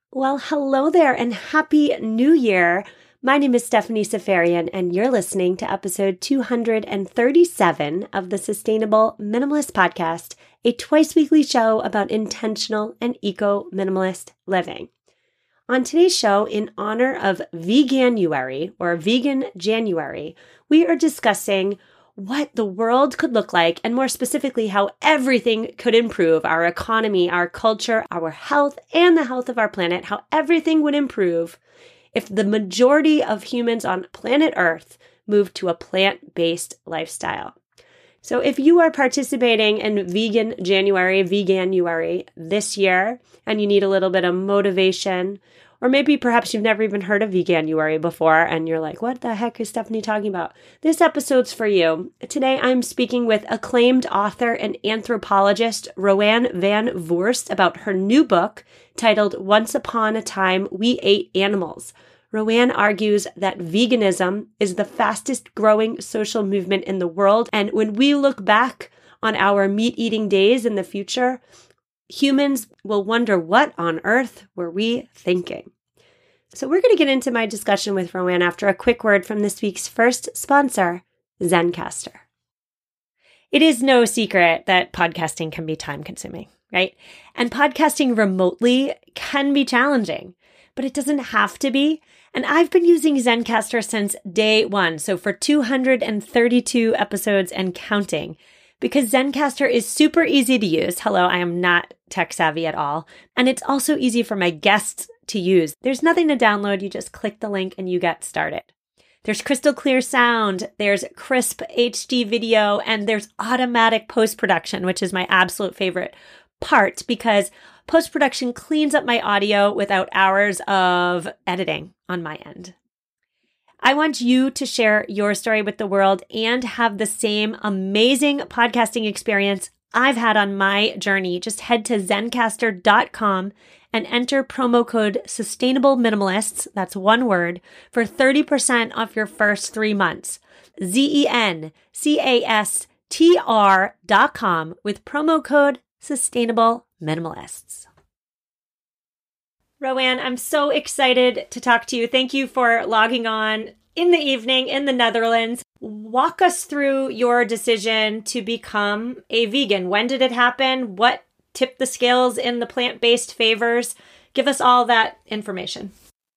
Well, hello there and happy new year. My name is Stephanie Safarian and you're listening to episode 237 of the Sustainable Minimalist Podcast, a twice weekly show about intentional and eco-minimalist living. On today's show, in honor of Veganuary or Vegan January, we are discussing what the world could look like, and more specifically, how everything could improve our economy, our culture, our health, and the health of our planet, how everything would improve if the majority of humans on planet Earth moved to a plant-based lifestyle. So if you are participating in Vegan January, Veganuary this year, and you need a little bit of motivation, or maybe perhaps you've never even heard of Veganuary before and you're like, what the heck is Stephanie talking about? This episode's for you. Today I'm speaking with acclaimed author and anthropologist Roanne Van Voorst about her new book titled Once Upon a Time We Ate Animals. Roanne argues that veganism is the fastest growing social movement in the world, and when we look back on our meat-eating days in the future, humans will wonder what on earth were we thinking. So we're going to get into my discussion with Roanne after a quick word from this week's first sponsor, Zencastr. It is no secret that podcasting can be time-consuming, right? And podcasting remotely can be challenging, but it doesn't have to be. And I've been using Zencastr since day one, so for 232 episodes and counting, because Zencastr is super easy to use. Hello, I am not tech savvy at all. And it's also easy for my guests to use. There's nothing to download. You just click the link and you get started. There's crystal clear sound, there's crisp HD video, and there's automatic post-production, which is my absolute favorite part because post-production cleans up my audio without hours of editing on my end. I want you to share your story with the world and have the same amazing podcasting experience I've had on my journey. Just head to zencastr.com and enter promo code Sustainable Minimalists, that's one word, for 30% off your first 3 months. zencastr.com with promo code Sustainable Minimalists. Roanne, I'm so excited to talk to you. Thank you for logging on in the evening in the Netherlands. Walk us through your decision to become a vegan. When did it happen? What tipped the scales in the plant-based favors? Give us all that information.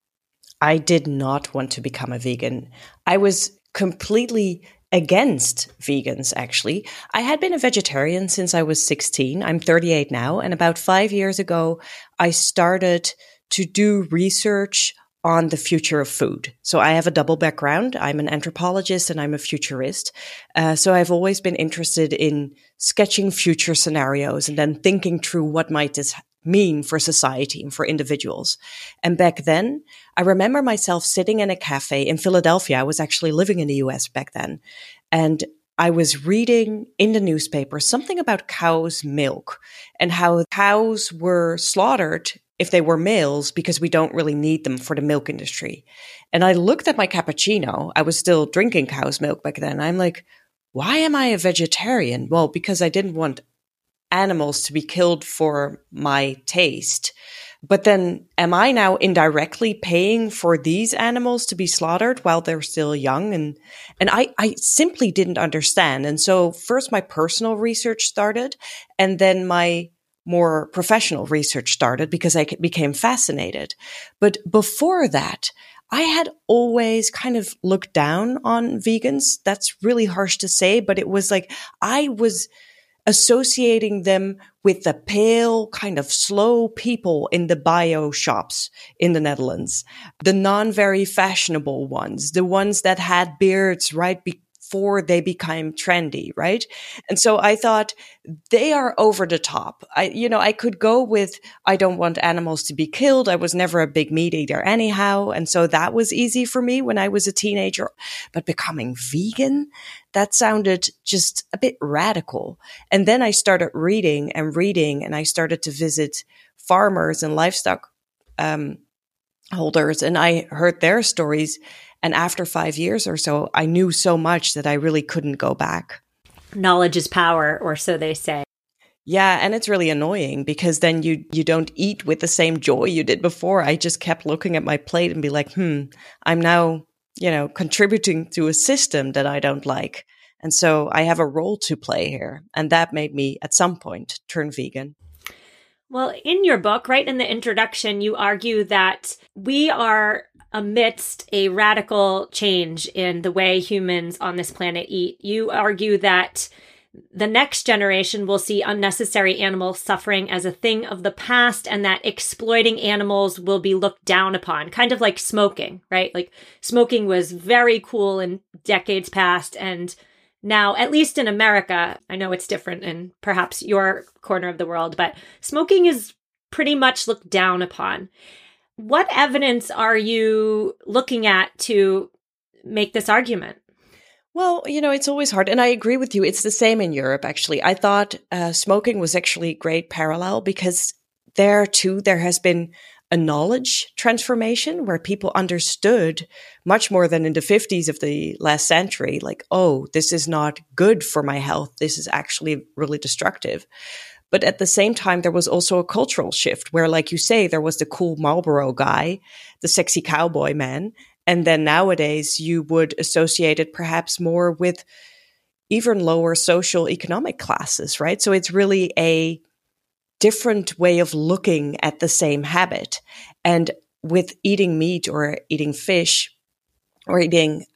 I did not want to become a vegan. I was completely against vegans, actually. I had been a vegetarian since I was 16. I'm 38 now. And about 5 years ago, I started to do research on the future of food. So I have a double background. I'm an anthropologist and I'm a futurist. So I've always been interested in sketching future scenarios and then thinking through what might this mean for society and for individuals. And back then, I remember myself sitting in a cafe in Philadelphia. I was actually living in the US back then. And I was reading in the newspaper something about cow's milk and how cows were slaughtered if they were males because we don't really need them for the milk industry. And I looked at my cappuccino. I was still drinking cow's milk back then. I'm like, why am I a vegetarian? Well, because I didn't want animals to be killed for my taste. But then am I now indirectly paying for these animals to be slaughtered while they're still young? And I simply didn't understand. And so first my personal research started, and then my more professional research started because I became fascinated. But before that, I had always kind of looked down on vegans. That's really harsh to say, but it was like I was associating them with the pale, kind of slow people in the bio shops in the Netherlands, the non-very fashionable ones, the ones that had beards right before they became trendy, right? And so I thought they are over the top. I could go with, I don't want animals to be killed. I was never a big meat eater anyhow. And so that was easy for me when I was a teenager. But becoming vegan, that sounded just a bit radical. And then I started reading, and I started to visit farmers and livestock holders, and I heard their stories. And after 5 years or so, I knew so much that I really couldn't go back. Knowledge is power, or so they say. Yeah, and it's really annoying because then you don't eat with the same joy you did before. I just kept looking at my plate and be like, I'm now, contributing to a system that I don't like. And so I have a role to play here. And that made me at some point turn vegan. Well, in your book, right in the introduction, you argue that we are amidst a radical change in the way humans on this planet eat. You argue that the next generation will see unnecessary animal suffering as a thing of the past, and that exploiting animals will be looked down upon, kind of like smoking, right? Like smoking was very cool in decades past, and now, at least in America, I know it's different in perhaps your corner of the world, but smoking is pretty much looked down upon. What evidence are you looking at to make this argument? Well, it's always hard. And I agree with you. It's the same in Europe, actually. I thought smoking was actually a great parallel because there, too, there has been a knowledge transformation where people understood much more than in the 50s of the last century, like, oh, this is not good for my health. This is actually really destructive. But at the same time, there was also a cultural shift where, like you say, there was the cool Marlboro guy, the sexy cowboy man. And then nowadays you would associate it perhaps more with even lower social economic classes, right? So it's really a different way of looking at the same habit. And with eating meat or eating fish or eating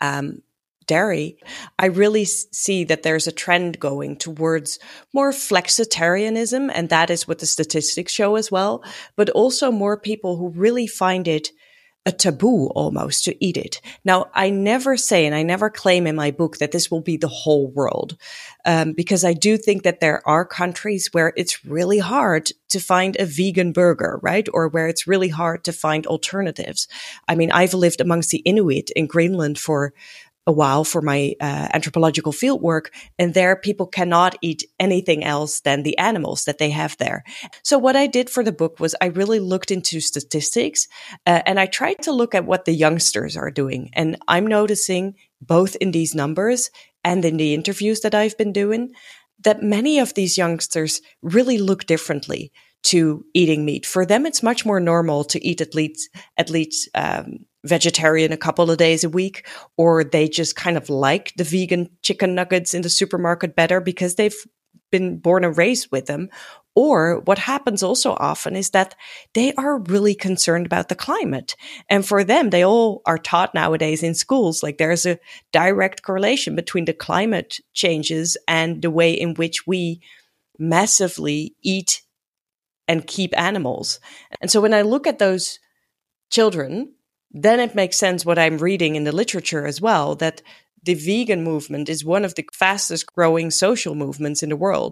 dairy, I really see that there's a trend going towards more flexitarianism. And that is what the statistics show as well. But also more people who really find it a taboo almost to eat it. Now, I never say, and I never claim in my book that this will be the whole world, because I do think that there are countries where it's really hard to find a vegan burger, right? Or where it's really hard to find alternatives. I mean, I've lived amongst the Inuit in Greenland for a while for my anthropological fieldwork, and there people cannot eat anything else than the animals that they have there. So what I did for the book was I really looked into statistics, and I tried to look at what the youngsters are doing. And I'm noticing both in these numbers and in the interviews that I've been doing that many of these youngsters really look differently to eating meat. For them, it's much more normal to eat at least vegetarian a couple of days a week, or they just kind of like the vegan chicken nuggets in the supermarket better because they've been born and raised with them. Or what happens also often is that they are really concerned about the climate. And for them, they all are taught nowadays in schools, like there's a direct correlation between the climate changes and the way in which we massively eat and keep animals. And so when I look at those children, then it makes sense what I'm reading in the literature as well, that the vegan movement is one of the fastest growing social movements in the world.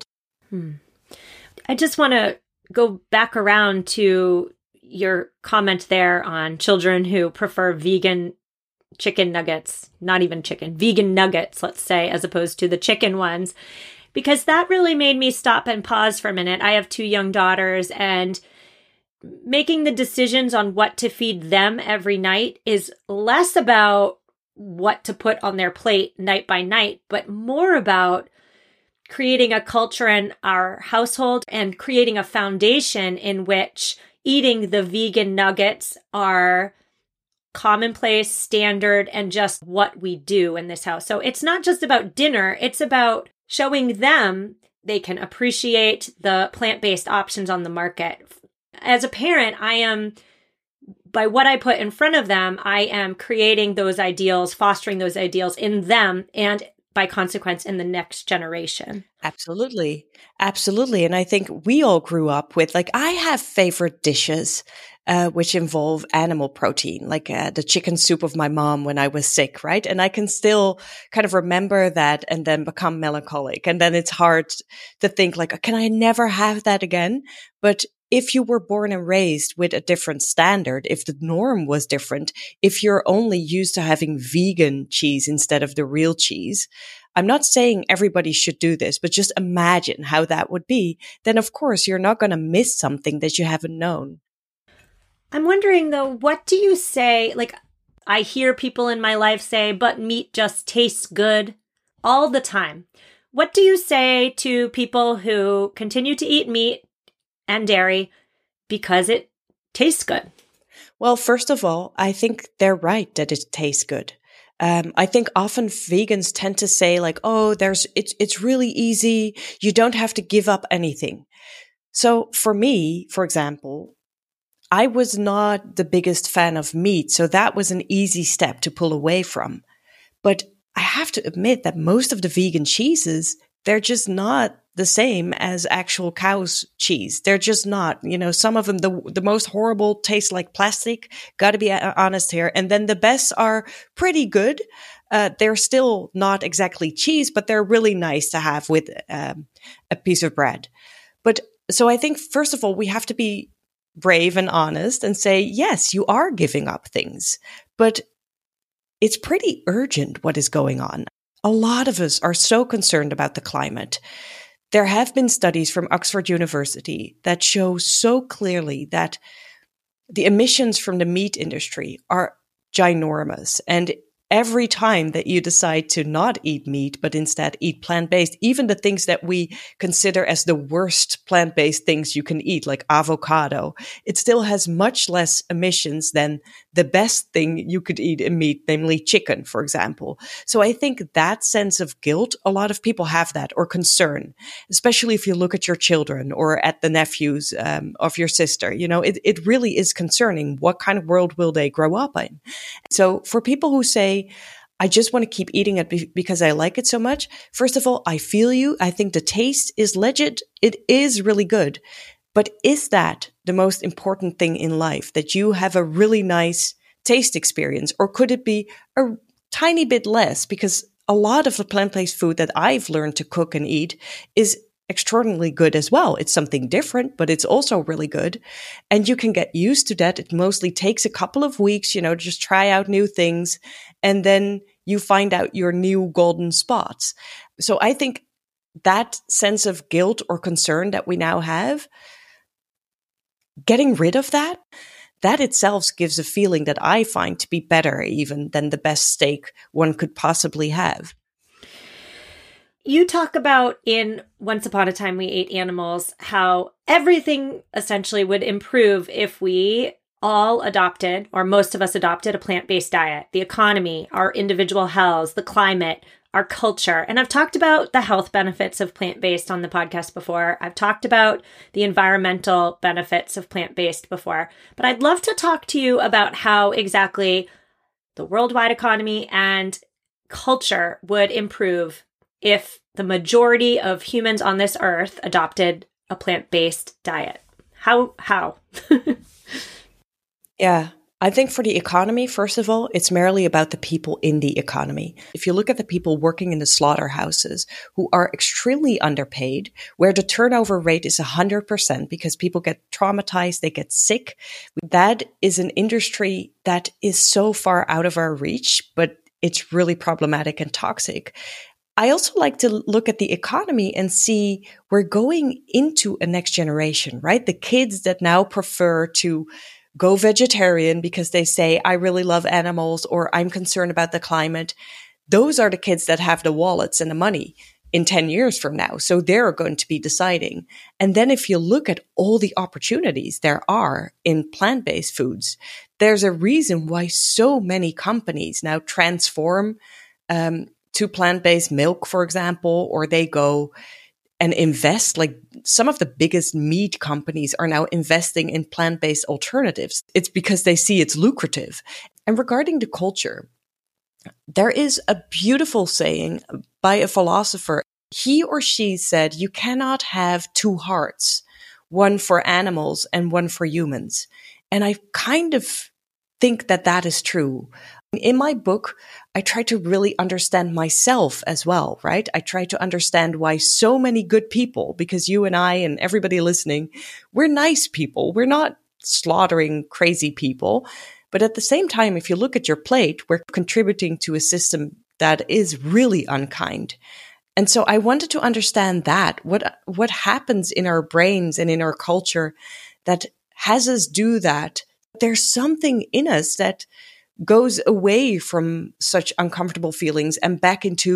I just want to go back around to your comment there on children who prefer vegan chicken nuggets, not even chicken, vegan nuggets, let's say, as opposed to the chicken ones, because that really made me stop and pause for a minute. I have 2 young daughters, and making the decisions on what to feed them every night is less about what to put on their plate night by night, but more about creating a culture in our household and creating a foundation in which eating the vegan nuggets are commonplace, standard, and just what we do in this house. So it's not just about dinner, it's about showing them they can appreciate the plant-based options on the market. As a parent, by what I put in front of them, I am creating those ideals, fostering those ideals in them, and by consequence in the next generation. Absolutely. Absolutely. And I think we all grew up with, like, I have favorite dishes, which involve animal protein, like the chicken soup of my mom when I was sick, right? And I can still kind of remember that and then become melancholic. And then it's hard to think like, can I never have that again? But if you were born and raised with a different standard, if the norm was different, if you're only used to having vegan cheese instead of the real cheese, I'm not saying everybody should do this, but just imagine how that would be. Then, of course, you're not going to miss something that you haven't known. I'm wondering, though, what do you say? Like, I hear people in my life say, but meat just tastes good all the time. What do you say to people who continue to eat meat and dairy because it tastes good? Well, first of all, I think they're right that it tastes good. I think often vegans tend to say like, oh, it's really easy. You don't have to give up anything. So for me, for example, I was not the biggest fan of meat. So that was an easy step to pull away from. But I have to admit that most of the vegan cheeses, they're just not the same as actual cow's cheese. They're just not, some of them, the most horrible taste like plastic. Got to be honest here. And then the best are pretty good. They're still not exactly cheese, but they're really nice to have with a piece of bread. But so I think, first of all, we have to be brave and honest and say, yes, you are giving up things, but it's pretty urgent what is going on. A lot of us are so concerned about the climate. There have been studies from Oxford University that show so clearly that the emissions from the meat industry are ginormous. And every time that you decide to not eat meat, but instead eat plant-based, even the things that we consider as the worst plant-based things you can eat, like avocado, it still has much less emissions than the best thing you could eat in meat, namely chicken, for example. So I think that sense of guilt, a lot of people have that, or concern, especially if you look at your children or at the nephews of your sister. It really is concerning. What kind of world will they grow up in? So for people who say, I just want to keep eating it because I like it so much. First of all, I feel you. I think the taste is legit. It is really good. But is that the most important thing in life, that you have a really nice taste experience? Or could it be a tiny bit less? Because a lot of the plant-based food that I've learned to cook and eat is extraordinarily good as well. It's something different, but it's also really good. And you can get used to that. It mostly takes a couple of weeks, just try out new things. And then you find out your new golden spots. So I think that sense of guilt or concern that we now have, getting rid of that itself gives a feeling that I find to be better even than the best steak one could possibly have. You talk about in Once Upon a Time We Ate Animals, how everything essentially would improve if we all adopted, or most of us adopted, a plant-based diet. The economy, our individual health, the climate, our culture. And I've talked about the health benefits of plant-based on the podcast before. I've talked about the environmental benefits of plant-based before. But I'd love to talk to you about how exactly the worldwide economy and culture would improve if the majority of humans on this earth adopted a plant-based diet. How? Yeah, I think for the economy, first of all, it's merely about the people in the economy. If you look at the people working in the slaughterhouses who are extremely underpaid, where the turnover rate is 100% because people get traumatized, they get sick, that is an industry that is so far out of our reach, but it's really problematic and toxic. I also like to look at the economy and see we're going into a next generation, right? The kids that now prefer to go vegetarian because they say, I really love animals, or I'm concerned about the climate. Those are the kids that have the wallets and the money in 10 years from now. So they're going to be deciding. And then if you look at all the opportunities there are in plant-based foods, there's a reason why so many companies now transform to plant-based milk, for example, or they go and invest. Like some of the biggest meat companies are now investing in plant-based alternatives. It's because they see it's lucrative. And regarding the culture, there is a beautiful saying by a philosopher. He or she said, you cannot have two hearts, one for animals and one for humans. And I kind of think that that is true. In my book, I try to really understand myself as well, right? I try to understand why so many good people, because you and I and everybody listening, we're nice people. We're not slaughtering crazy people. But at the same time, if you look at your plate, we're contributing to a system that is really unkind. And so I wanted to understand that, what happens in our brains and in our culture that has us do that. There's something in us that goes away from such uncomfortable feelings and back into,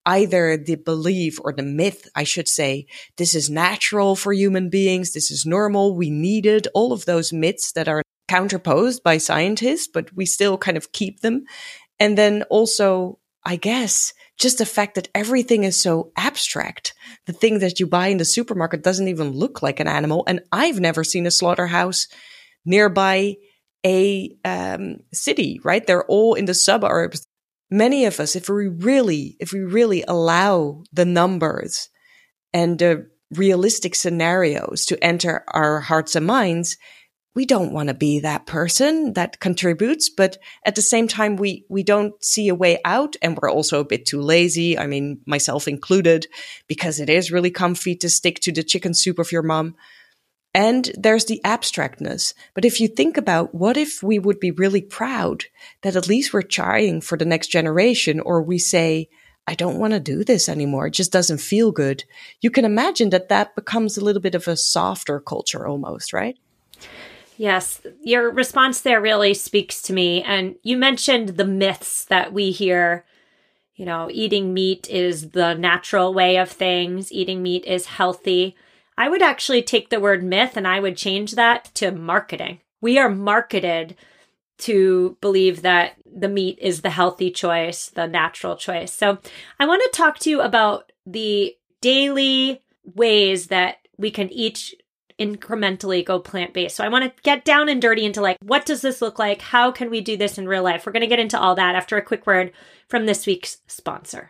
either the belief or the myth, I should say, this is natural for human beings, this is normal, we need it, all of those myths that are counterposed by scientists, but we still kind of keep them. And then also, I guess, just the fact that everything is so abstract. The thing that you buy in the supermarket doesn't even look like an animal. And I've never seen a slaughterhouse nearby a city, right? They're all in the suburbs. Many of us, if we really allow the numbers and the realistic scenarios to enter our hearts and minds, we don't want to be that person that contributes, but at the same time, we don't see a way out, and we're also a bit too lazy. I mean, myself included, because it is really comfy to stick to the chicken soup of your mom. And there's the abstractness. But if you think about what if we would be really proud that at least we're trying for the next generation, or we say, I don't want to do this anymore. It just doesn't feel good. You can imagine that becomes a little bit of a softer culture almost, right? Yes, your response there really speaks to me. And you mentioned the myths that we hear. You know, eating meat is the natural way of things. Eating meat is healthy. I would actually take the word myth and I would change that to marketing. We are marketed to believe that the meat is the healthy choice, the natural choice. So I want to talk to you about the daily ways that we can each incrementally go plant-based. So I want to get down and dirty into like, what does this look like? How can we do this in real life? We're going to get into all that after a quick word from this week's sponsor.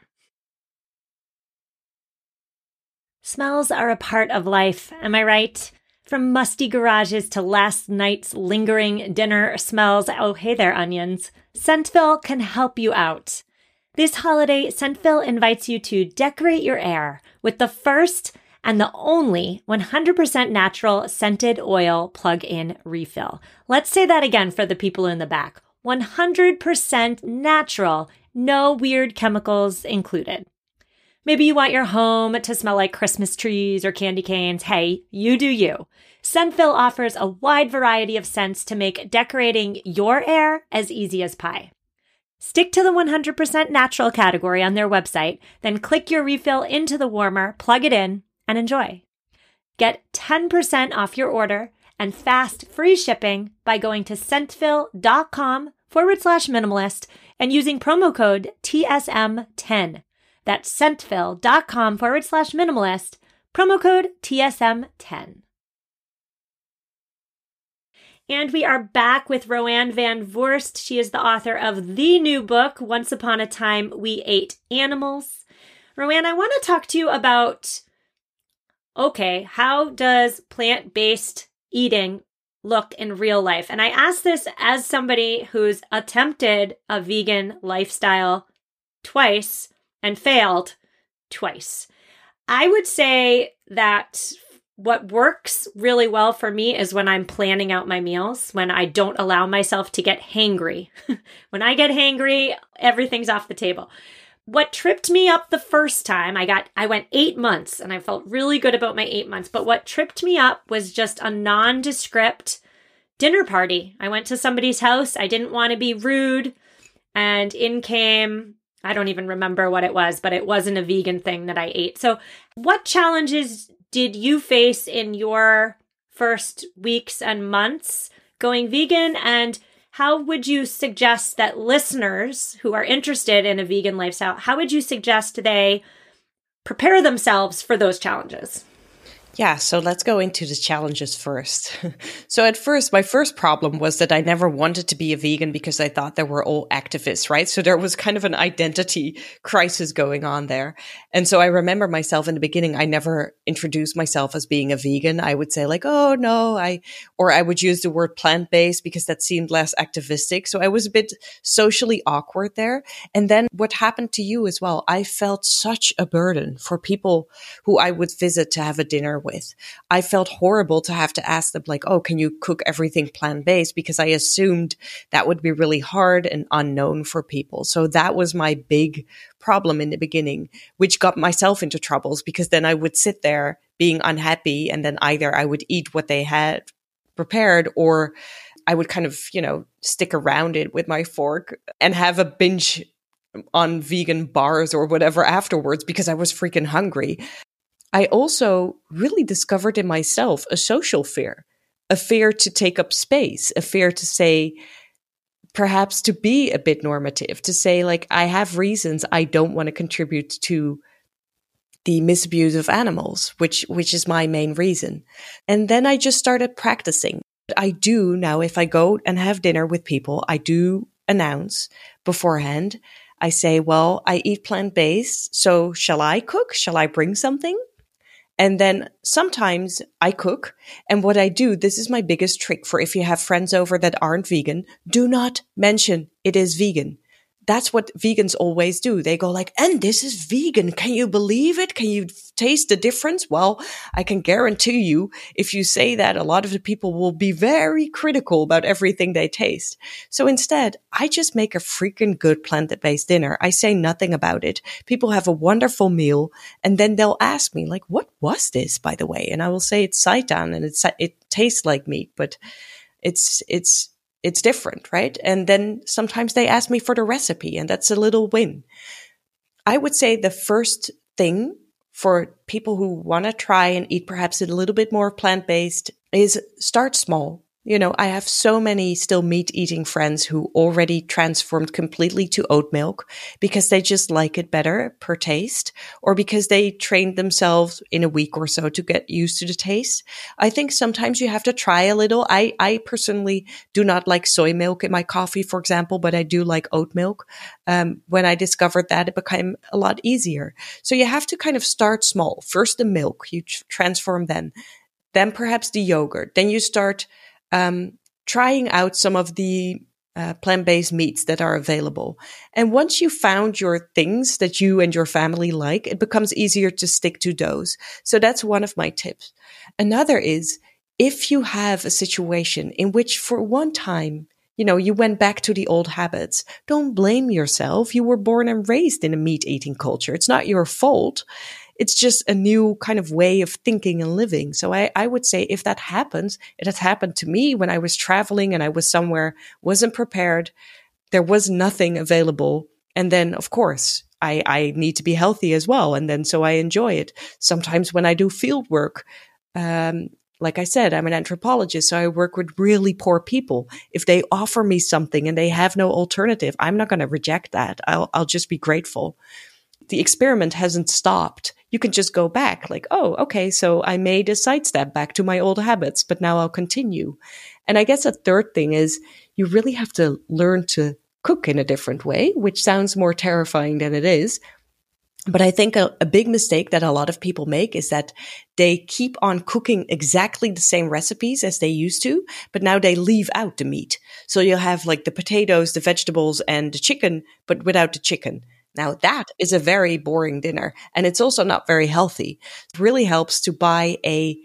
Smells are a part of life, am I right? From musty garages to last night's lingering dinner smells. Oh, hey there, onions. Scentville can help you out. This holiday, Scentville invites you to decorate your air with the first and the only 100% natural scented oil plug-in refill. Let's say that again for the people in the back. 100% natural, no weird chemicals included. Maybe you want your home to smell like Christmas trees or candy canes. Hey, you do you. Scentville offers a wide variety of scents to make decorating your air as easy as pie. Stick to the 100% natural category on their website, then click your refill into the warmer, plug it in, and enjoy. Get 10% off your order and fast free shipping by going to scentville.com/minimalist and using promo code TSM10. That's scentville.com/minimalist, promo code TSM10. And we are back with Roanne Van Voorst. She is the author of the new book, Once Upon a Time We Ate Animals. Roanne, I want to talk to you about, okay, how does plant-based eating look in real life? And I ask this as somebody who's attempted a vegan lifestyle twice and failed twice. I would say that what works really well for me is when I'm planning out my meals, when I don't allow myself to get hangry. When I get hangry, everything's off the table. What tripped me up the first time, I went 8 months and I felt really good about my 8 months. But what tripped me up was just a nondescript dinner party. I went to somebody's house. I didn't want to be rude. And in came, I don't even remember what it was, but it wasn't a vegan thing that I ate. So what challenges did you face in your first weeks and months going vegan? And how would you suggest that listeners who are interested in a vegan lifestyle, how would you suggest they prepare themselves for those challenges? Yeah, so let's go into the challenges first. So at first, my first problem was that I never wanted to be a vegan because I thought they were all activists, right? So there was kind of an identity crisis going on there. And so I remember myself in the beginning, I never introduced myself as being a vegan. I would say like, oh no, I would use the word plant-based because that seemed less activistic. So I was a bit socially awkward there. And then what happened to you as well, I felt such a burden for people who I would visit to have a dinner with. I felt horrible to have to ask them like, oh, can you cook everything plant-based? Because I assumed that would be really hard and unknown for people. So that was my big problem in the beginning, which got myself into troubles because then I would sit there being unhappy and then either I would eat what they had prepared or I would kind of, stick around it with my fork and have a binge on vegan bars or whatever afterwards because I was freaking hungry. I also really discovered in myself a social fear, a fear to take up space, a fear to say, perhaps to be a bit normative, to say, like, I have reasons I don't want to contribute to the misabuse of animals, which is my main reason. And then I just started practicing. I do now, if I go and have dinner with people, I do announce beforehand. I say, well, I eat plant-based, so shall I cook? Shall I bring something? And then sometimes I cook. And what I do, this is my biggest trick for if you have friends over that aren't vegan, do not mention it is vegan. That's what vegans always do. They go like, and this is vegan. Can you believe it? Can you taste the difference? Well, I can guarantee you, if you say that, a lot of the people will be very critical about everything they taste. So instead, I just make a freaking good plant-based dinner. I say nothing about it. People have a wonderful meal. And then they'll ask me, like, what was this, by the way? And I will say it's seitan and it tastes like meat, but it's different, right? And then sometimes they ask me for the recipe, and that's a little win. I would say the first thing for people who want to try and eat perhaps a little bit more plant-based is start small. You know, I have so many still meat-eating friends who already transformed completely to oat milk because they just like it better per taste, or because they trained themselves in a week or so to get used to the taste. I think sometimes you have to try a little. I personally do not like soy milk in my coffee, for example, but I do like oat milk. When I discovered that, it became a lot easier. So you have to kind of start small. First the milk, you transform then perhaps the yogurt. Then you start trying out some of the plant-based meats that are available. And once you found your things that you and your family like, it becomes easier to stick to those. So that's one of my tips. Another is, if you have a situation in which for one time, you know, you went back to the old habits, don't blame yourself. You were born and raised in a meat-eating culture. It's not your fault. It's just a new kind of way of thinking and living. So I would say if that happens, it has happened to me when I was traveling and I was somewhere, wasn't prepared. There was nothing available. And then, of course, I need to be healthy as well. And then so I enjoy it. Sometimes when I do field work, like I said, I'm an anthropologist, so I work with really poor people. If they offer me something and they have no alternative, I'm not going to reject that. I'll just be grateful. The experiment hasn't stopped. You can just go back like, oh, okay, so I made a sidestep back to my old habits, but now I'll continue. And I guess a third thing is you really have to learn to cook in a different way, which sounds more terrifying than it is. But I think a big mistake that a lot of people make is that they keep on cooking exactly the same recipes as they used to, but now they leave out the meat. So you'll have like the potatoes, the vegetables, and the chicken, but without the chicken. Now that is a very boring dinner, and it's also not very healthy. It really helps to buy a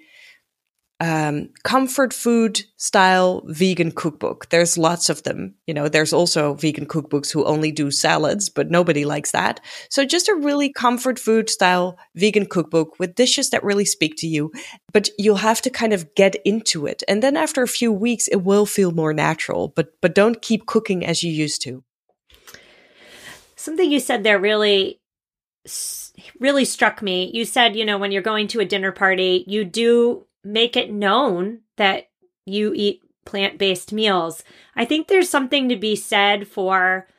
comfort food style vegan cookbook. There's lots of them. You know, there's also vegan cookbooks who only do salads, but nobody likes that. So just a really comfort food style vegan cookbook with dishes that really speak to you, but you'll have to kind of get into it. And then after a few weeks, it will feel more natural, but don't keep cooking as you used to. Something you said there really struck me. You said, you know, when you're going to a dinner party, you do make it known that you eat plant-based meals. I think there's something to be said for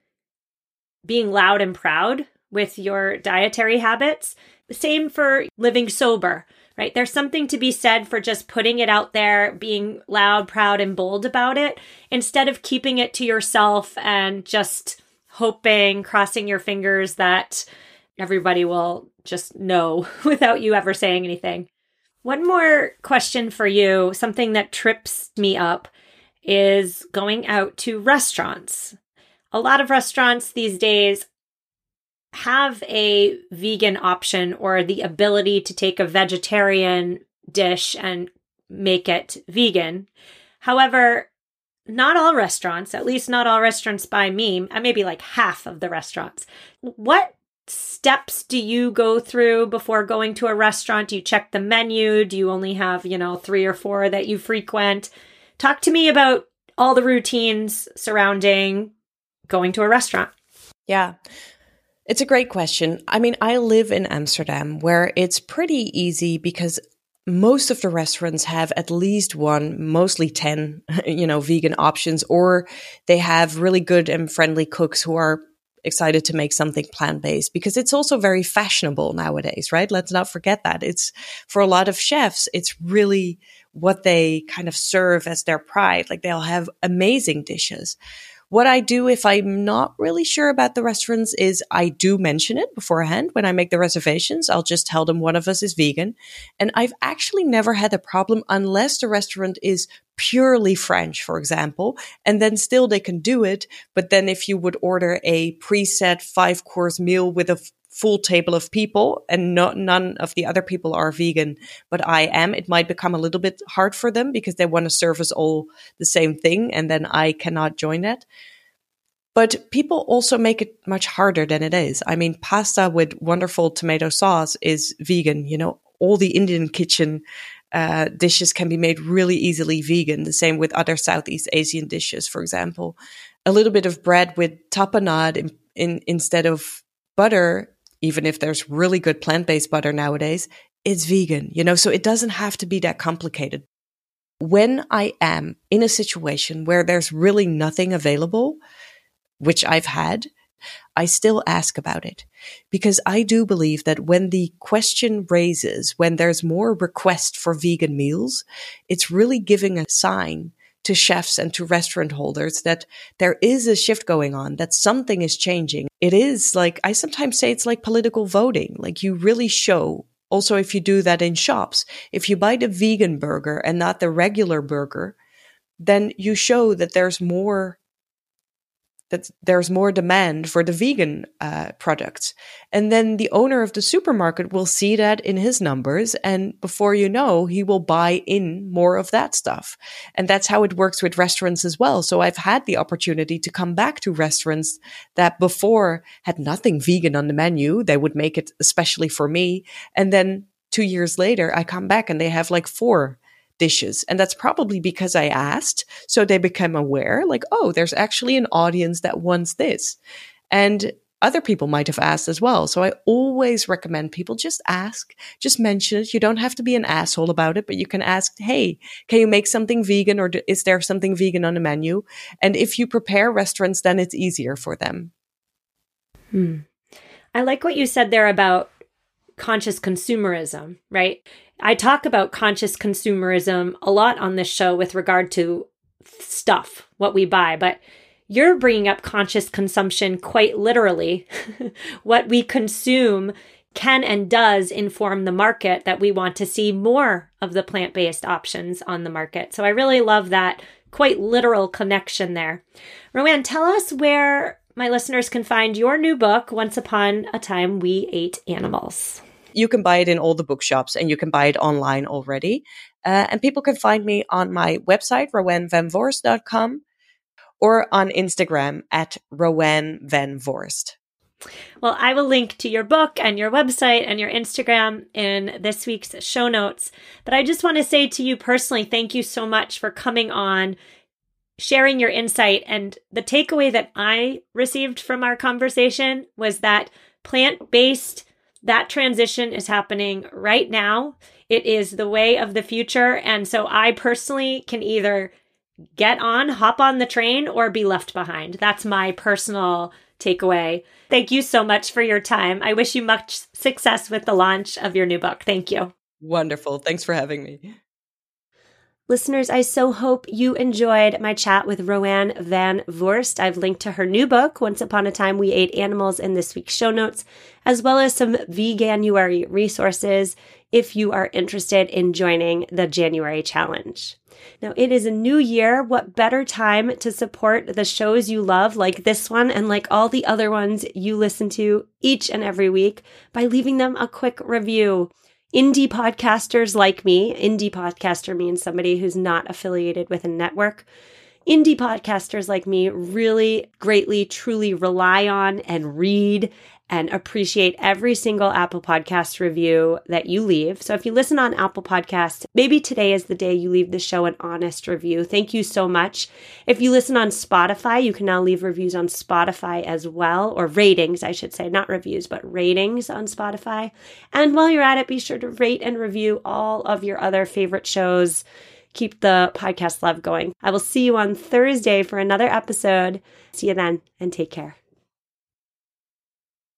being loud and proud with your dietary habits. Same for living sober, right? There's something to be said for just putting it out there, being loud, proud, and bold about it, instead of keeping it to yourself and just hoping, crossing your fingers that everybody will just know without you ever saying anything. One more question for you, something that trips me up, is going out to restaurants. A lot of restaurants these days have a vegan option or the ability to take a vegetarian dish and make it vegan. However, not all restaurants, at least not all restaurants by me, maybe like half of the restaurants. What steps do you go through before going to a restaurant? Do you check the menu? Do you only have, 3 or 4 that you frequent? Talk to me about all the routines surrounding going to a restaurant. Yeah. It's a great question. I mean, I live in Amsterdam where it's pretty easy because most of the restaurants have at least one, mostly 10, vegan options, or they have really good and friendly cooks who are excited to make something plant-based because it's also very fashionable nowadays, right? Let's not forget that. It's for a lot of chefs, it's really what they kind of serve as their pride. Like they'll have amazing dishes. What I do if I'm not really sure about the restaurants is I do mention it beforehand when I make the reservations. I'll just tell them one of us is vegan. And I've actually never had a problem unless the restaurant is purely French, for example, and then still they can do it. But then if you would order a preset 5-course meal with a full table of people and none of the other people are vegan, but I am, it might become a little bit hard for them because they want to serve us all the same thing. And then I cannot join that. But people also make it much harder than it is. I mean, pasta with wonderful tomato sauce is vegan. All the Indian kitchen dishes can be made really easily vegan. The same with other Southeast Asian dishes, for example. A little bit of bread with tapenade instead of butter, even if there's really good plant-based butter nowadays, it's vegan, so it doesn't have to be that complicated. When I am in a situation where there's really nothing available, which I've had, I still ask about it because I do believe that when the question raises, when there's more request for vegan meals, it's really giving a sign to chefs and to restaurant holders that there is a shift going on, that something is changing. It is like, I sometimes say it's like political voting. Like you really show, also if you do that in shops, if you buy the vegan burger and not the regular burger, then you show that there's more demand for the vegan products. And then the owner of the supermarket will see that in his numbers. And before you know, he will buy in more of that stuff. And that's how it works with restaurants as well. So I've had the opportunity to come back to restaurants that before had nothing vegan on the menu. They would make it especially for me. And then 2 years later, I come back and they have like 4 dishes. And that's probably because I asked. So they become aware, like, oh, there's actually an audience that wants this. And other people might have asked as well. So I always recommend people just ask, just mention it. You don't have to be an asshole about it, but you can ask, hey, can you make something vegan, or is there something vegan on the menu? And if you prepare restaurants, then it's easier for them. I like what you said there about conscious consumerism, right? I talk about conscious consumerism a lot on this show with regard to stuff, what we buy, but you're bringing up conscious consumption quite literally. What we consume can and does inform the market that we want to see more of the plant-based options on the market. So I really love that quite literal connection there. Roanne, tell us where my listeners can find your new book, Once Upon a Time We Ate Animals. You can buy it in all the bookshops and you can buy it online already. And people can find me on my website, rowannevanvoorst.com, or on Instagram at rowannevanvoorst. Well, I will link to your book and your website and your Instagram in this week's show notes. But I just want to say to you personally, thank you so much for coming on, sharing your insight. And the takeaway that I received from our conversation was that plant-based, that transition is happening right now. It is the way of the future. And so I personally can either hop on the train or be left behind. That's my personal takeaway. Thank you so much for your time. I wish you much success with the launch of your new book. Thank you. Wonderful. Thanks for having me. Listeners, I so hope you enjoyed my chat with Rowanne Van Voorst. I've linked to her new book, Once Upon a Time We Ate Animals, in this week's show notes, as well as some Veganuary resources if you are interested in joining the January challenge. Now, it is a new year. What better time to support the shows you love, like this one and like all the other ones you listen to each and every week, by leaving them a quick review. Indie podcasters like me, indie podcaster means somebody who's not affiliated with a network. Indie podcasters like me really greatly, truly rely on and read and appreciate every single Apple Podcast review that you leave. So if you listen on Apple Podcasts, maybe today is the day you leave the show an honest review. Thank you so much. If you listen on Spotify, you can now leave reviews on Spotify as well, or ratings, I should say, not reviews, but ratings on Spotify. And while you're at it, be sure to rate and review all of your other favorite shows. Keep the podcast love going. I will see you on Thursday for another episode. See you then, and take care.